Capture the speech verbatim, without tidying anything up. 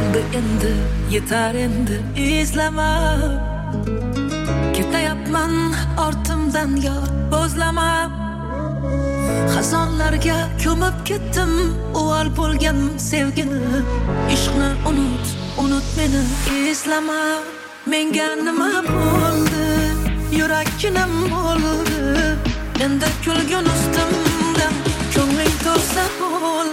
Bo'ldi endi, yetar endi izlama. Ketayapman ortimdan yor, o'zlama. Xazonlarga ko'mib ketdim, o'val bo'lgan sevgini. Ishqni unut, unut meni, izlama. Menga nima bo'ldi? Yurakim bo'ldi. Endi kulgun ustimdan ko'ngling to'lsa bo'ldi.